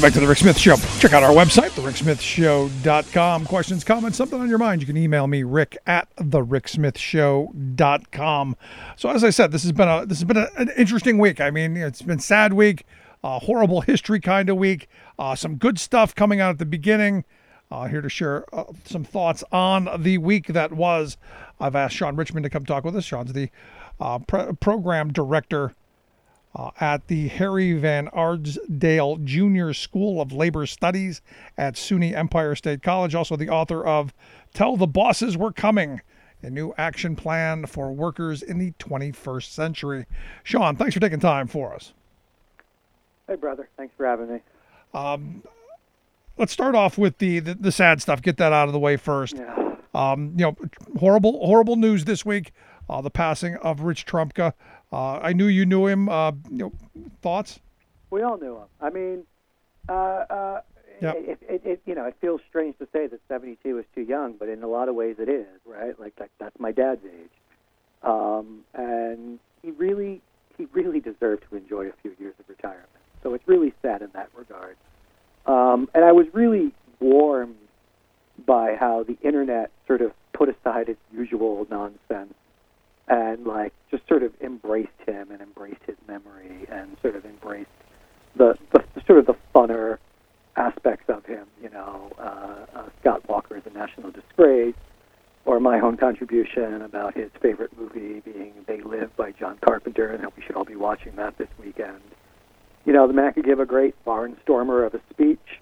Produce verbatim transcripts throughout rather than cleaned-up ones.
back to The Rick Smith Show. Check out our website, the rick smith show dot com. Questions, comments, something on your mind, you can email me, rick at the rick smith show dot com. So as I said, this has been a this has been a, an interesting week. I mean, it's been a sad week, a horrible history kind of week, uh, some good stuff coming out at the beginning. Uh, here to share uh, some thoughts on the week that was. I've asked Sean Richmond to come talk with us. Sean's the uh, pro- program director Uh, at the Harry Van Ardsdale Junior School of Labor Studies at SUNY Empire State College. Also the author of Tell the Bosses We're Coming, a new action plan for workers in the twenty-first century. Sean, thanks for taking time for us. Hey, brother. Thanks for having me. Um, let's start off with the, the, the sad stuff. Get that out of the way first. Yeah. Um, you know, horrible, horrible news this week. Uh, the passing of Rich Trumka. Uh, I knew you knew him. Uh, you know, thoughts? We all knew him. I mean, uh, uh, Yep. it, it, it, you know, it feels strange to say that seventy-two is too young, but in a lot of ways it is, right? Like, like that's my dad's age. Um, and he really, he really deserved to enjoy a few years of retirement. So it's really sad in that regard. Um, and I was really warmed by how the internet sort of put aside its usual nonsense and like just sort of embraced him and embraced his memory and sort of embraced the, the, the sort of the funner aspects of him, you know, uh, uh, Scott Walker is a national disgrace, or my own contribution about his favorite movie being They Live by John Carpenter, and how we should all be watching that this weekend. You know, the man could give a great barnstormer of a speech.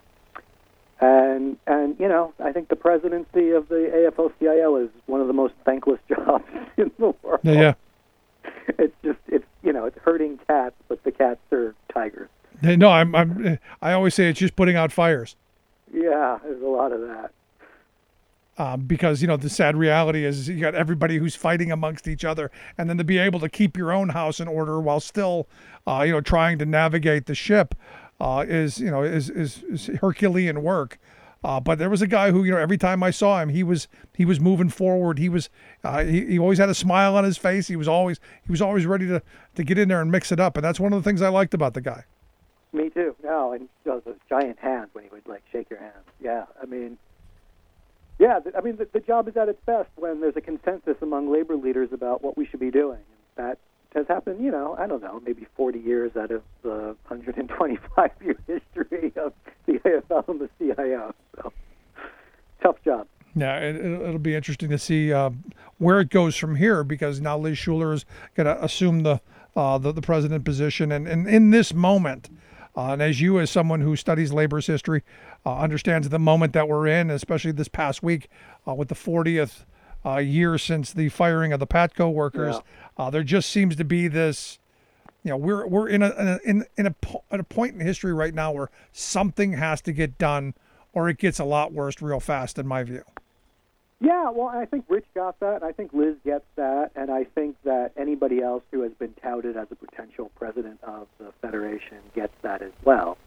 And, and you know, I think the presidency of the A F L C I L is one of the most thankless jobs in the world. Yeah, yeah. It's just, it's, you know, it's herding cats, but the cats are tigers. No, I'm, I'm, I always say it's just putting out fires. Yeah, there's a lot of that. Um, because, you know, the sad reality is you got everybody who's fighting amongst each other, and then to be able to keep your own house in order while still, uh, you know, trying to navigate the ship. Uh, is you know is, is is Herculean work, uh, but there was a guy who, you know, every time I saw him, he was he was moving forward. He was uh, he, he always had a smile on his face. He was always he was always ready to, to get in there and mix it up, and that's one of the things I liked about the guy. Me too. No, and those, those giant hands when he would like shake your hand. Yeah, I mean, yeah, I mean the, the job is at its best when there's a consensus among labor leaders about what we should be doing. That has happened, you know, I don't know, maybe forty years out of the one hundred twenty-five year history of the A F L and the C I O. So, tough job. Yeah, it, it'll be interesting to see uh, where it goes from here, because now Liz Schuler is going to assume the, uh, the the president position, and, and in this moment, uh, and as you, as someone who studies labor's history, uh, understands the moment that we're in, especially this past week uh, with the fortieth uh, year since the firing of the Patco workers. Yeah. Uh, there just seems to be this, you know, we're we're in a in a, in, in a po- at a point in history right now where something has to get done, or it gets a lot worse real fast, in my view. Yeah, well, I think Rich got that. I think Liz gets that, and I think that anybody else who has been touted as a potential president of the Federation gets that as well.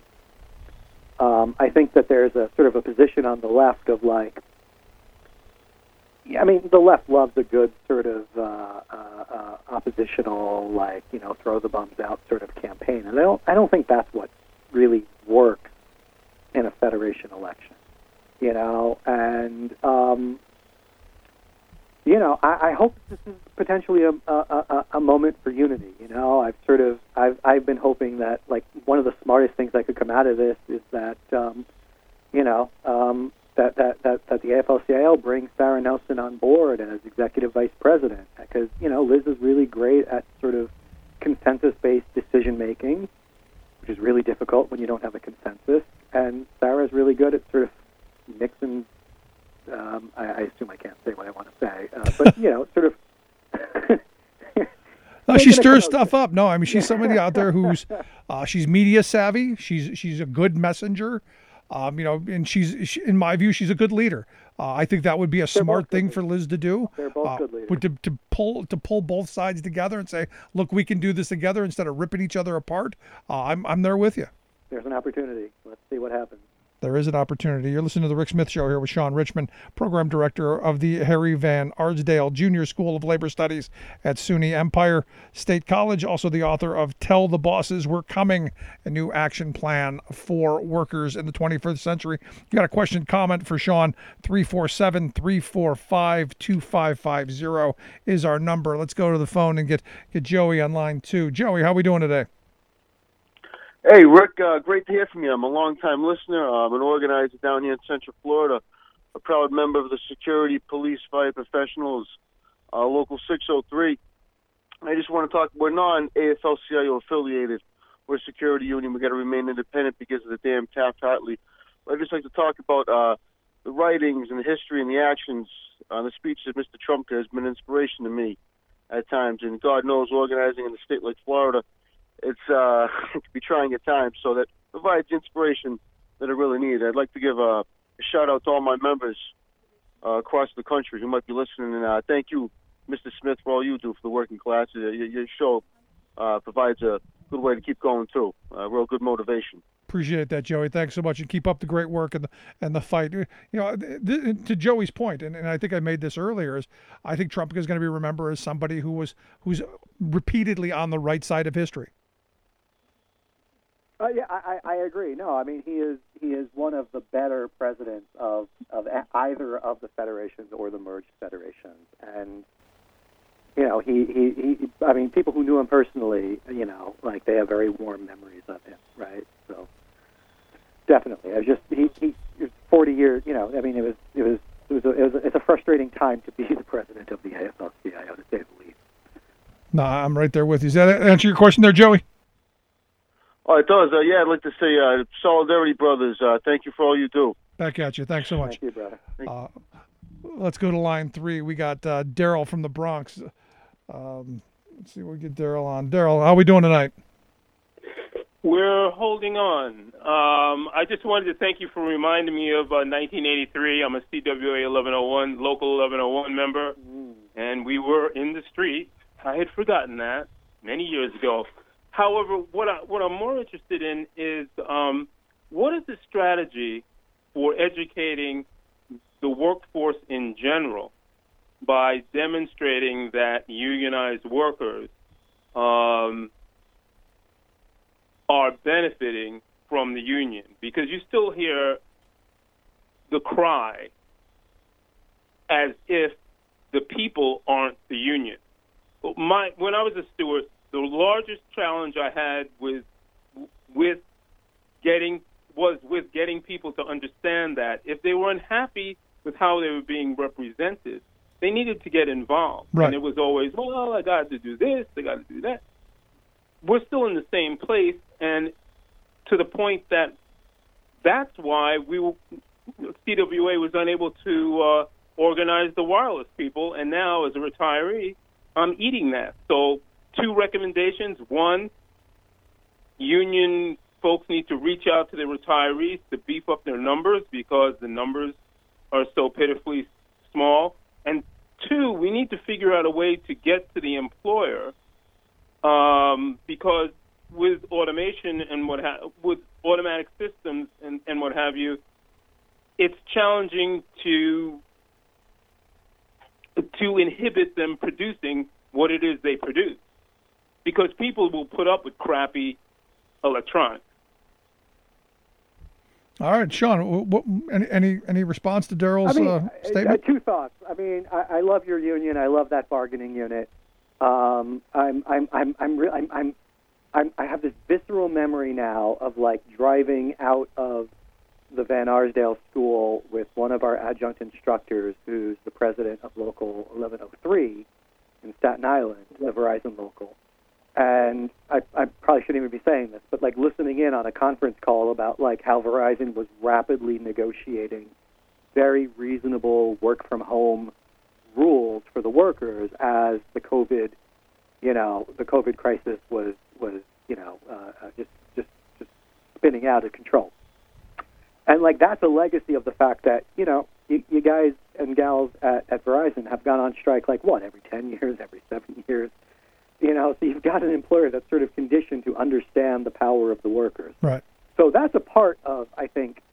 Um, I think that there's a sort of a position on the left of like, I mean, the left loves a good sort of uh, uh, uh, oppositional, like, you know, throw the bums out sort of campaign, and I don't, I don't think that's what really works in a Federation election, you know, and um, you know, I, I hope this is potentially a, a, a, a moment for unity. You know, I've sort of, I've, I've been hoping that, like, one of the smartest things that could come out of this is that, um, you know, um, that, that, that, that the A F L C I L brings Sarah Nelson on board as executive vice president, because, you know, Liz is really great at sort of consensus-based decision-making, which is really difficult when you don't have a consensus, and Sarah's really good at sort of mixing. Um, I, I assume I can't say what I want to say, uh, but, you know, sort of... No, she stirs stuff up. No, I mean, she's somebody out there who's, uh, she's media savvy. She's she's a good messenger. Um, you know, and she's, she, in my view, she's a good leader. Uh, I think that would be a They're smart both thing good for Liz to do. They're both uh, good leaders. But to, to pull to pull both sides together and say, look, we can do this together instead of ripping each other apart. Uh, I'm I'm there with you. There's an opportunity. Let's see what happens. there is an opportunity. You're listening to The Rick Smith Show here with Sean Richman, Program Director of the Harry Van Arsdale Junior School of Labor Studies at SUNY Empire State College, also the author of Tell the Bosses We're Coming, a new action plan for workers in the twenty-first century. You got a question, comment for Sean, three four seven, three four five, two five five zero is our number. Let's go to the phone and get, get Joey on line two. Joey, how are we doing today? Hey, Rick, uh, great to hear from you. I'm a long-time listener. I'm an organizer down here in Central Florida, a proud member of the Security Police Fire Professionals, uh, Local six oh three. I just want to talk, we're non-A F L C I O affiliated. We're a security union. We've got to remain independent because of the damn Taft-Hartley. But I'd just like to talk about uh, the writings and the history and the actions. Uh, the speech of Mister Trump has been an inspiration to me at times. And God knows, organizing in a state like Florida, it's uh, it can be trying at times, so that provides inspiration that I really need. I'd like to give a, a shout-out to all my members uh, across the country who might be listening. And uh, thank you, Mister Smith, for all you do for the working class. Your, your show uh, provides a good way to keep going, too. Uh, real good motivation. Appreciate that, Joey. Thanks so much, and keep up the great work and the and the fight. You know, th- th- to Joey's point, and, and I think I made this earlier, is I think Trump is going to be remembered as somebody who was who's repeatedly on the right side of history. Uh, yeah, I, I agree. No, I mean he is he is one of the better presidents of of either of the federations or the merged federations, and you know he, he, he I mean people who knew him personally, you know, like they have very warm memories of him, right? So definitely, I was just he he it was forty years, you know. I mean it was it was it was, a, it was a, it's a frustrating time to be the president of the A F L C I O, to say the least. No, I'm right there with you. Does that answer your question there, Joey? Oh, it does. Uh, yeah, I'd like to say, uh, Solidarity Brothers, uh, thank you for all you do. Back at you. Thanks so much. Thank you, brother. Uh, let's go to line three. We got uh, Daryl from the Bronx. Um, let's see, we get Daryl on. Daryl, how are we doing tonight? We're holding on. Um, I just wanted to thank you for reminding me of uh, nineteen eighty-three. I'm a C W A eleven oh one, local eleven oh one member, mm. and we were in the street. I had forgotten that many years ago. However, what, I, what I'm more interested in is um, what is the strategy for educating the workforce in general by demonstrating that unionized workers um, are benefiting from the union? Because you still hear the cry as if the people aren't the union. My, when I was a steward, the largest challenge I had with with getting was with getting people to understand that if they were unhappy with how they were being represented, they needed to get involved. Right. And it was always, well, I got to do this, I got to do that. We're still in the same place, and to the point that that's why we were, C W A was unable to uh, organize the wireless people, and now as a retiree, I'm eating that. So two recommendations. One, union folks need to reach out to the retirees to beef up their numbers because the numbers are so pitifully small. And two, we need to figure out a way to get to the employer um, because with automation and what ha- with automatic systems and, and what have you, it's challenging to to inhibit them producing what it is they produce. Because people will put up with crappy electronics. All right, Sean. What, any any any response to Daryl's I mean, uh, statement? Uh, two thoughts. I mean, I, I love your union. I love that bargaining unit. Um, I'm I'm I'm I'm, re- I'm I'm I'm I have this visceral memory now of like driving out of the Van Arsdale School with one of our adjunct instructors, who's the president of Local eleven oh three in Staten Island, the Verizon local. And I, I probably shouldn't even be saying this, but like listening in on a conference call about like how Verizon was rapidly negotiating very reasonable work from home rules for the workers as the COVID, you know, the COVID crisis was was you know uh, just just just spinning out of control. And like that's a legacy of the fact that you know you, you guys and gals at, at Verizon have gone on strike like what every ten years, every seven years. You know, so you've got an employer that's sort of conditioned to understand the power of the workers. Right. So that's a part of, I think,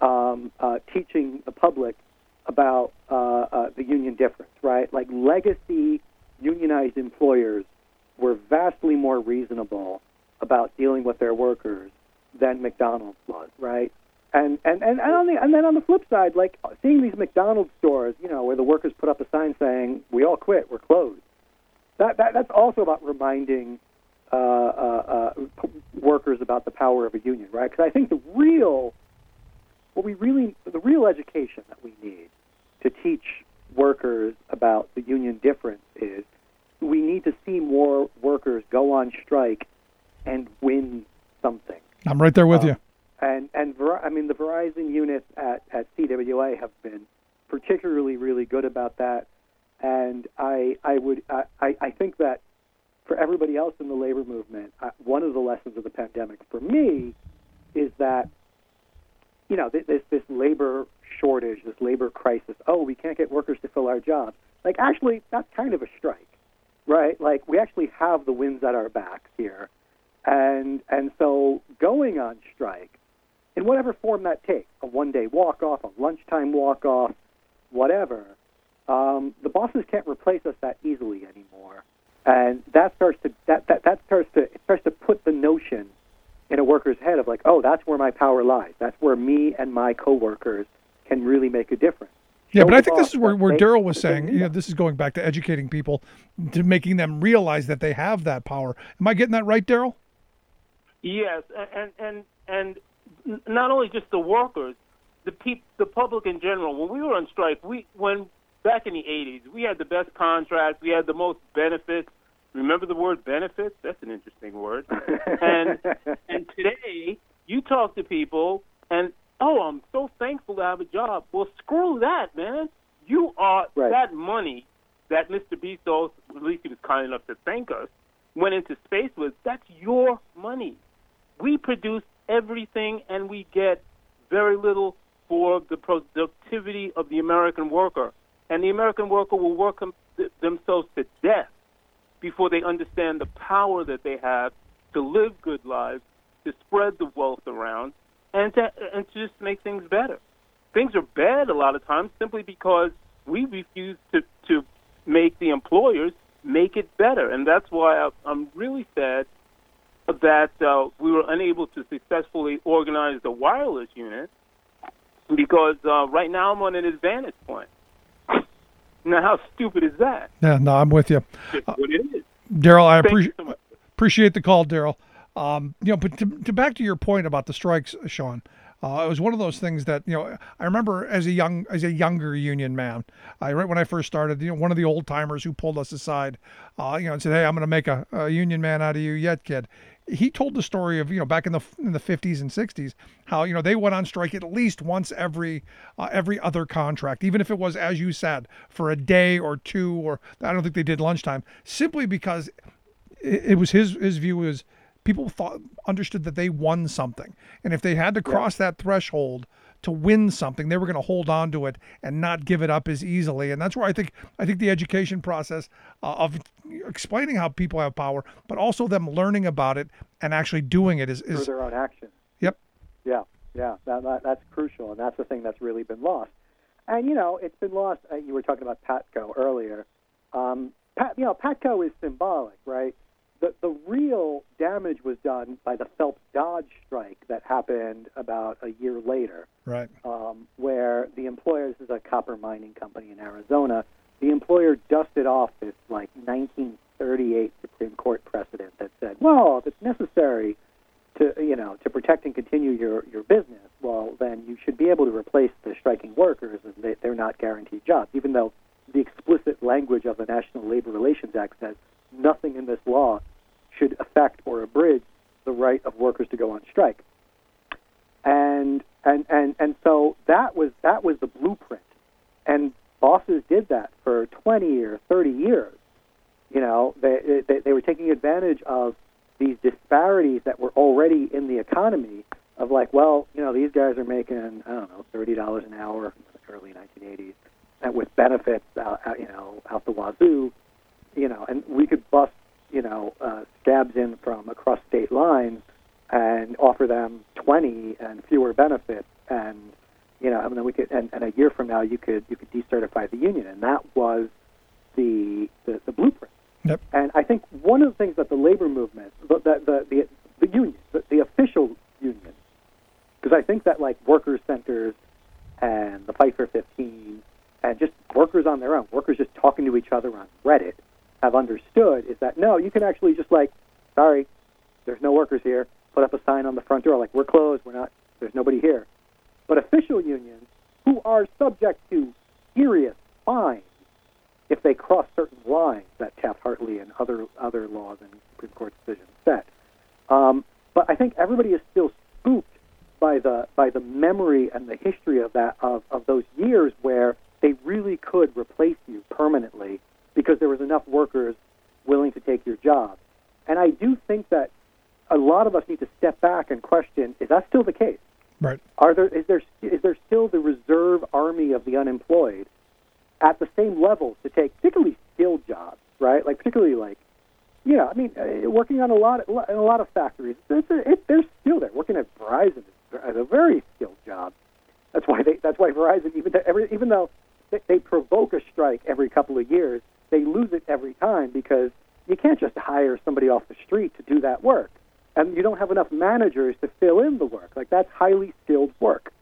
um, uh, teaching the public about uh, uh, the union difference, right? Like legacy unionized employers were vastly more reasonable about dealing with their workers than McDonald's was, right? And and and and, on the, and then on the flip side, like seeing these McDonald's stores, you know, where the workers put up a sign saying "We all quit, we're closed." That, that that's also about reminding uh, uh, uh, workers about the power of a union, right? Because I think the real, what we really, the real education that we need to teach workers about the union difference is we need to see more workers go on strike and win something. I'm right there with um, you. And and Ver- I mean the Verizon units at, at C W A have been particularly really good about that. And I I would I, I think that for everybody else in the labor movement, uh, one of the lessons of the pandemic for me is that, you know, this this labor shortage, this labor crisis. Oh, we can't get workers to fill our jobs. Like actually, that's kind of a strike, right? Like we actually have the winds at our backs here, and and so going on strike, in whatever form that takes, a one-day walk-off, a lunchtime walk-off, whatever. Um, the bosses can't replace us that easily anymore, and that starts to that, that, that starts to it starts to put the notion in a worker's head of like, oh, that's where my power lies. That's where me and my coworkers can really make a difference. Yeah, Show but I the think boss this is where, that where they- Daryl was that they saying, need you know, us. this is going back to educating people, to making them realize that they have that power. Am I getting that right, Daryl? Yes, and and and n- not only just the workers, the peop, the public in general. When we were on strike, we when back in the eighties, we had the best contracts, we had the most benefits. Remember the word benefits? That's an interesting word. and and today, you talk to people, and oh, I'm so thankful to have a job. Well, screw that, man. You are Right. that money that Mister Bezos, at least he was kind enough to thank us, went into space with. That's your money. We produce everything, and we get very little for the productivity of the American worker. And the American worker will work them, th- themselves to death before they understand the power that they have to live good lives, to spread the wealth around, and to, and to just make things better. Things are bad a lot of times simply because we refuse to, to make the employers make it better. And that's why I, I'm really sad that uh, we were unable to successfully organize the wireless unit because uh, right now I'm on an advantage point. Now, how stupid is that? Yeah, no, I'm with you. It's what it is. Daryl, I Thank you appreciate so much. appreciate the call, Daryl. Um, you know, but to, to back to your point about the strikes, Sean, uh, it was one of those things that, you know, I remember as a young as a younger union man, I right when I first started, you know, one of the old timers who pulled us aside, uh, you know, and said, "Hey, I'm going to make a, a union man out of you yet, kid." He told the story of, you know, back in the in the fifties and sixties, how, you know, they went on strike at least once every uh, every other contract, even if it was, as you said, for a day or two, or I don't think they did lunchtime, simply because it, it was his his view was people thought understood that they won something, and if they had to cross that threshold to win something, they were going to hold on to it and not give it up as easily. And that's where I think I think the education process uh, of explaining how people have power, but also them learning about it and actually doing it is, through is their own actions. Yep. Yeah, yeah, that, that, that's crucial, and that's the thing that's really been lost. And you know, it's been lost. Uh, you were talking about Patco earlier. Um, Pat, you know, Patco is symbolic, right? The the real damage was done by the Phelps Dodge strike that happened about a year later, right. um, where the employer, this is a copper mining company in Arizona, the employer dusted off this like nineteen thirty-eight Supreme Court precedent that said, well, if it's necessary to, you know, to protect and continue your, your business, well, then you should be able to replace the striking workers, and they, they're not guaranteed jobs, even though the explicit language of the National Labor Relations Act says nothing in this law should affect or abridge the right of workers to go on strike. And and and and so that was that was the blueprint, and bosses did that for twenty or thirty years. You know, they they, they were taking advantage of these disparities that were already in the economy. Of like, well, you know, these guys are making I don't know thirty dollars an hour in the early nineteen eighties, and with benefits out, out you know out the wazoo, you know, and we could bust you know, uh, scabs in from across state lines and offer them twenty and fewer benefits and You know, and then we could, and, and a year from now, you could you could decertify the union, and that was the the, the blueprint. Yep. And I think one of the things that the labor movement, the the the, the, the union, the, the official union, because I think that like workers' centers and the Fight for fifteen and just workers on their own, workers just talking to each other on Reddit, have understood is that no, you can actually just like, sorry, there's no workers here. Put up a sign on the front door like we're closed. We're not. There's nobody here. But official unions, who are subject to serious fines if they cross certain lines that Taft-Hartley and other other laws and Supreme Court decisions set. Um, but I think everybody is still spooked by the by the memory and the history of that of, of those years where they really could replace you permanently because there was enough workers willing to take your job. And I do think that a lot of us need to step back and question: is that still the case? Right. Are there is there is there still the reserve army of the unemployed at the same level to take particularly skilled jobs, right? Like particularly like, you know, I mean, uh, working on a lot of, in a lot of factories, it's, it, they're still there. Working at Verizon is a very skilled job. That's why they that's why Verizon even though, every, even though they, they provoke a strike every couple of years, they lose it every time because you can't just hire somebody off the street to do that work. And you don't have enough managers to fill in the work. Like, that's highly skilled work.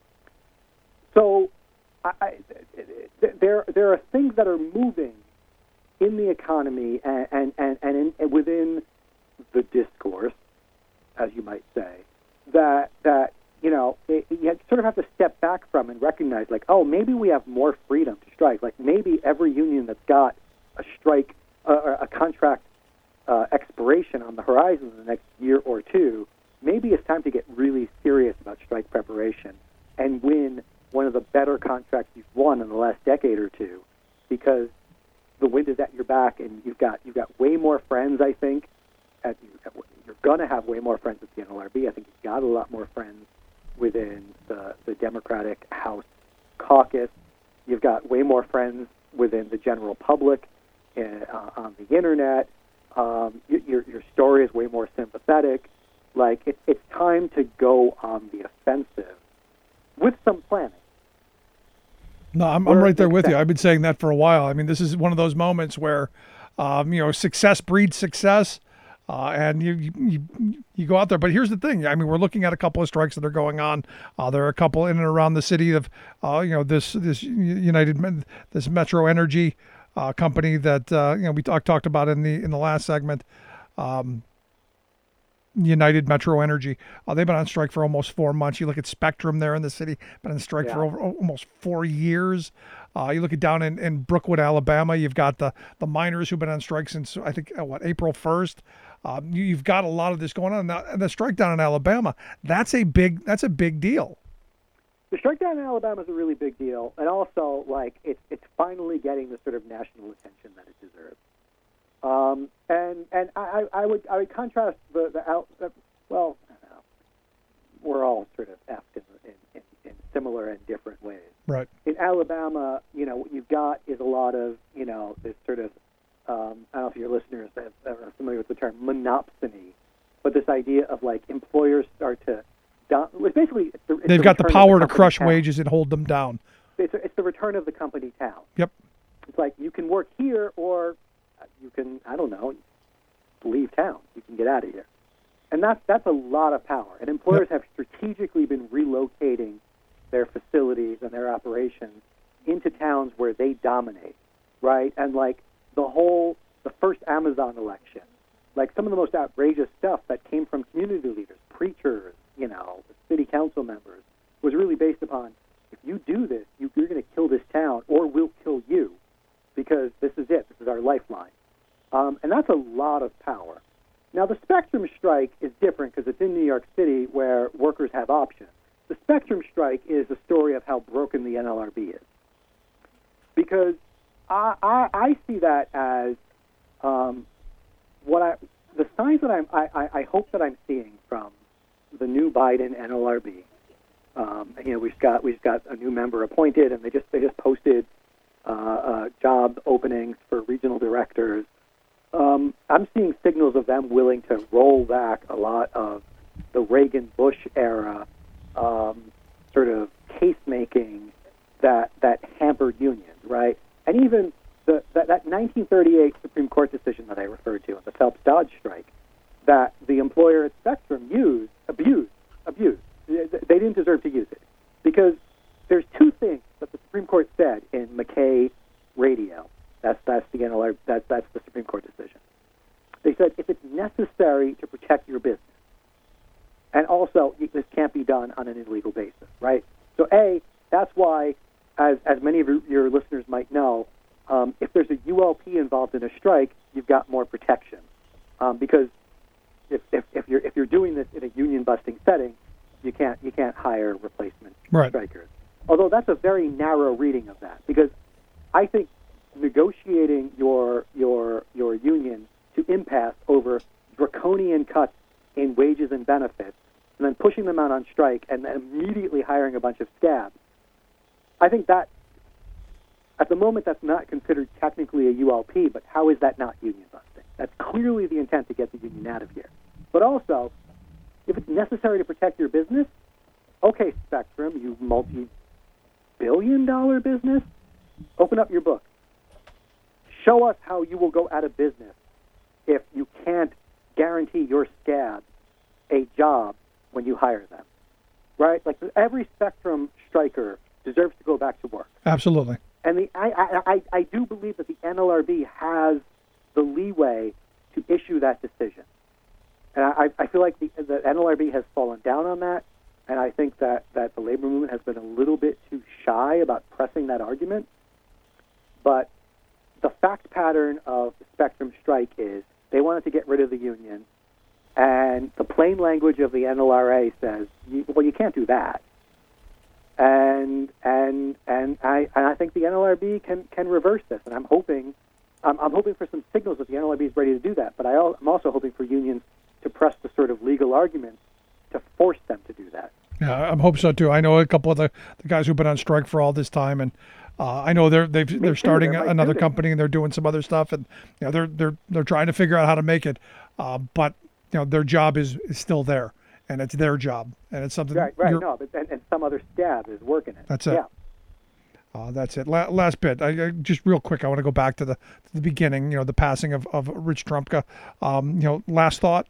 So I, I, there there are things that are moving in the economy and, and, and, and, in, and within the discourse, as you might say, that, that you know, it, you sort of have to step back from and recognize, like, oh, maybe we have more freedom to strike. Like, maybe every union that's got a strike, uh, or a contract Uh, expiration on the horizon in the next year or two, maybe it's time to get really serious about strike preparation and win one of the better contracts you've won in the last decade or two, because the wind is at your back and you've got you've got way more friends. I think at, you're going to have way more friends at the N L R B. I think you've got a lot more friends within the, the Democratic House caucus. You've got way more friends within the general public uh, on the internet. Um, your your story is way more sympathetic. Like, it, it's time to go on the offensive with some planning. No, I'm, I'm right there with you. I've been saying that for a while. I mean, this is one of those moments where, um, you know, success breeds success, uh, and you, you you you go out there. But here's the thing. I mean, we're looking at a couple of strikes that are going on. Uh, there are a couple in and around the city of, uh, you know, this this United this Metro Energy. Uh, company that uh, you know we talk, talked about in the in the last segment, um, United Metro Energy. Uh, they've been on strike for almost four months. You look at Spectrum there in the city, been on strike yeah. for over, almost four years. Uh, you look at down in, in Brookwood, Alabama. You've got the the miners who've been on strike since I think uh, what April first. Um, you, you've got a lot of this going on now. And the strike down in Alabama, that's a big that's a big deal. The strike down in Alabama is a really big deal, and also, like, it's it's finally getting the sort of national attention that it deserves. Um, and and I, I would I would contrast the the out uh, well, I don't know, we're all sort of effed in, in, in, in similar and different ways. Right. In Alabama, you know, what you've got is a lot of, you know, this sort of um, I don't know if your listeners have, are familiar with the term monopsony, but this idea of, like, employers start to Down, it's basically, it's the, it's they've the got the power the to crush town. wages and hold them down. It's, a, it's the return of the company town. Yep. It's like you can work here, or you can, I don't know, leave town. You can get out of here, and that's that's a lot of power. And employers yep. have strategically been relocating their facilities and their operations into towns where they dominate, right? And like the whole, the first Amazon election, like some of the most outrageous stuff that came from community leaders, preachers, you know, city council members, was really based upon, if you do this, you, you're going to kill this town, or we'll kill you, because this is it. This is our lifeline. Um, and that's a lot of power. Now, the Spectrum strike is different because it's in New York City where workers have options. The Spectrum strike is a story of how broken the N L R B is. Because I, I, I see that as um, what I, the signs that I'm, I, I, I hope that I'm seeing from the new Biden N L R B. Um, you know, we've got we've got a new member appointed, and they just they just posted uh, uh, job openings for regional directors. Um, I'm seeing signals of them willing to roll back a lot of the Reagan Bush era um, sort of case making that that hampered unions, right? And even the that, that nineteen thirty-eight Supreme Court decision that I referred to, the Phelps-Dodge strike, that the employer at Spectrum used, abused, abused. They didn't deserve to use it because there's two things that the Supreme Court said in McKay Radio. That's that's the N L R. That's that's the Supreme Court decision. They said if it's necessary to protect your business, and also this can't be done on an illegal basis, right? So a that's why, as as many of your, your listeners might know, um, if there's a U L P involved in a strike, you've got more protection um, because if, if if you're if you're doing this in a union busting setting, you can't you can't hire replacement right. strikers. Although that's a very narrow reading of that, because I think negotiating your your your union to impasse over draconian cuts in wages and benefits, and then pushing them out on strike, and then immediately hiring a bunch of scabs, I think that at the moment that's not considered technically a U L P, but how is that not union busting? That's clearly the intent to get the union out of here. But also, if it's necessary to protect your business, okay, Spectrum, you multi-billion dollar business, open up your book. Show us how you will go out of business if you can't guarantee your scabs a job when you hire them, right? Like every Spectrum striker deserves to go back to work. Absolutely. And the, I, I, I, I do believe that the N L R B has the leeway to issue that decision. And I, I feel like the, the N L R B has fallen down on that, and I think that, that the labor movement has been a little bit too shy about pressing that argument. But the fact pattern of the Spectrum strike is they wanted to get rid of the union, and the plain language of the N L R A says, well, you can't do that. And and and I and I think the N L R B can, can reverse this, and I'm hoping I'm, I'm hoping for some signals that the N L R B is ready to do that. But I, I'm also hoping for unions to press the sort of legal arguments to force them to do that. Yeah, I hope so too. I know a couple of the, the guys who've been on strike for all this time, and uh, I know they're they've, they're starting they're another company and they're doing some other stuff, and you know they're they're they're trying to figure out how to make it. Uh, but you know their job is, is still there, and it's their job, and it's something. Right, right. No, but and, and some other scab is working it. That's it. Yeah. Uh, that's it. La- last bit. I, I, just real quick, I want to go back to the to the beginning. You know, the passing of, of Rich Trumka. Um, you know, last thought.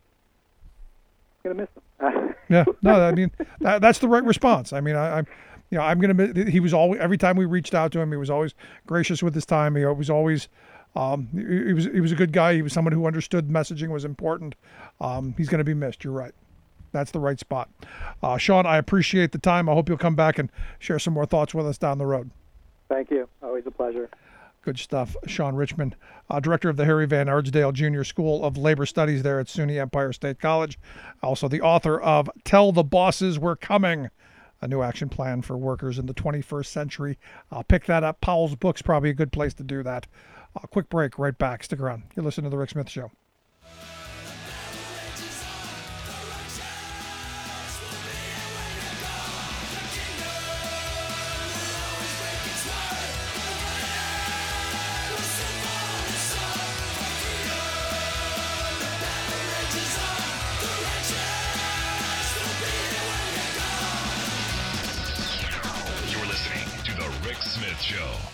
Gonna miss him. yeah, no, I mean that, that's the right response. I mean, I, I'm, you know, I'm gonna. He was always every time we reached out to him, he was always gracious with his time. He was always, um, he, he was he was a good guy. He was someone who understood messaging was important. Um, he's gonna be missed. You're right. That's the right spot. Uh, Sean, I appreciate the time. I hope you'll come back and share some more thoughts with us down the road. Thank you. Always a pleasure. Good stuff. Sean Richman, uh, director of the Harry Van Ardsdale Junior School of Labor Studies there at SUNY Empire State College. Also the author of Tell the Bosses We're Coming, a new action plan for workers in the twenty-first century. I'll pick that up. Powell's Books, probably a good place to do that. Uh, quick break, right back. Stick around. You're listening to The Rick Smith Show. Show.